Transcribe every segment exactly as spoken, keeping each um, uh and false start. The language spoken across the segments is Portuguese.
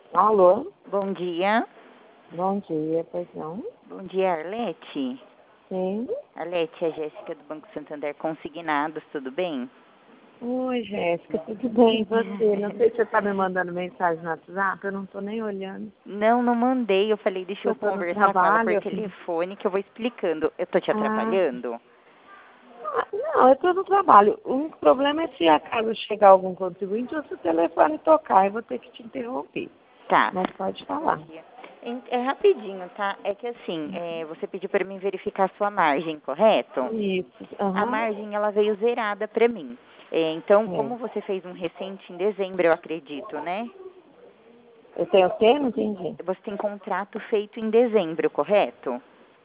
Alô? Bom dia. Bom dia, pois não? Bom dia, Arlete. Sim. Arlete, é a Jéssica do Banco Santander Consignados, tudo bem? Oi, Jéssica, tudo bem? E você? Não sei se você está me mandando mensagem no WhatsApp, eu não estou nem olhando. Não, não mandei. Eu falei, deixa Eu eu estou no conversar com ela por trabalho. telefone, que eu vou explicando. Eu tô te Ah, atrapalhando? ah, não, eu estou no trabalho. O único problema é se acaso chegar algum contribuinte ou se o telefone tocar, eu vou ter que te interromper. Tá. Mas pode Bom falar. dia. É é rapidinho, tá? É que assim, é, você pediu para mim verificar a sua margem, correto? Isso. A Aham. margem, ela veio zerada para mim. É, então, É. como você fez um recente em dezembro, eu acredito, né? Eu tenho o quê? Não entendi. Você tem contrato feito em dezembro, correto?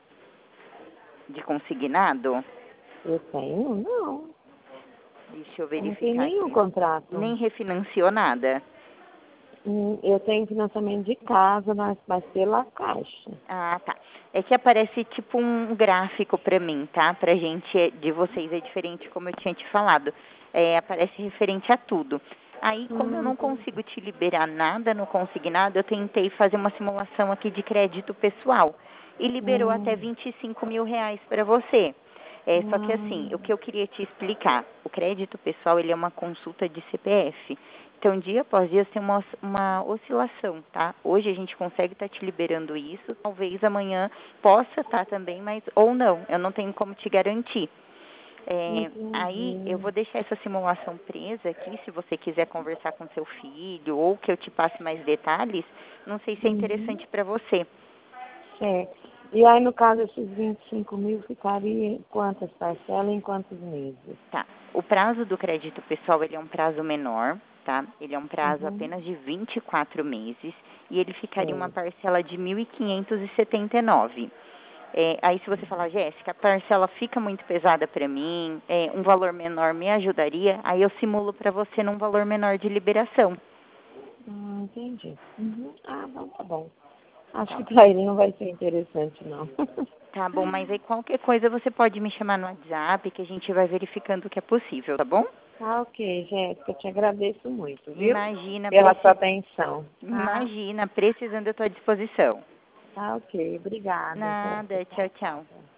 De consignado? Eu tenho? Não. Deixa eu Eu não tenho verificar nenhum aqui. contrato. Nem refinanciou nada? Hum, Eu tenho financiamento de casa, mas vai ser pela Caixa. Ah, tá. É que aparece tipo um gráfico pra mim, tá? Pra gente, é- de vocês é diferente, como eu tinha te falado. É, aparece referente a tudo. Aí, como eu Hum, não entendi. consigo te liberar nada no consignado, eu tentei fazer uma simulação aqui de crédito pessoal. E liberou até Hum, vinte e cinco mil reais para você. É, só que assim, o hum, que eu queria te explicar, o crédito pessoal, ele é uma consulta de C P F. Então, dia após dia tem uma, os- uma oscilação, tá? Hoje a gente consegue estar te liberando isso, talvez amanhã possa estar também, mas ou não, eu não tenho como te garantir. É, aí eu entendi. vou deixar essa simulação presa aqui, se você quiser conversar com seu filho ou que eu te passe mais detalhes, não sei se é Uhum, interessante para você. certo. E aí, no caso, esses vinte e cinco mil ficaria em quantas parcelas, em quantos meses? Tá. O prazo do crédito pessoal, ele é um prazo menor, tá? Ele é um prazo Uhum, apenas de vinte e quatro meses e ele ficaria uma certo. parcela de mil quinhentos e setenta e nove. É, aí se você falar, Jéssica, a parcela fica muito pesada para mim, é, um valor menor me ajudaria, aí eu simulo para você num valor menor de liberação. Hum, entendi. Uhum. Ah, bom, tá bom. Acho Tá, que para ele não vai ser interessante, não. tá bom, mas aí qualquer coisa você pode me chamar no WhatsApp que a gente vai verificando o que é possível, tá bom? Tá ok, Jéssica, eu te agradeço muito, viu? Imagina, Pela sua precis... atenção, tá? Imagina, precisando eu estou à disposição. Tá ok, obrigada, Nada, Jéssica. tchau, tchau. Tchau.